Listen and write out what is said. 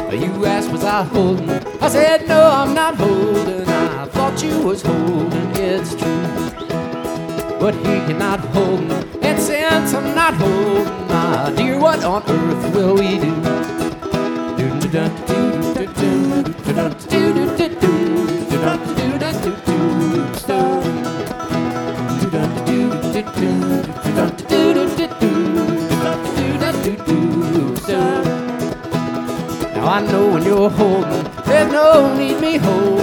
You asked, was I holding? I said, no, I'm not holding. I thought you was holding, it's true. But here you're not holding, and since I'm not holding, my dear, what on earth will we do? Now I know when you're holding, there's no need me holding.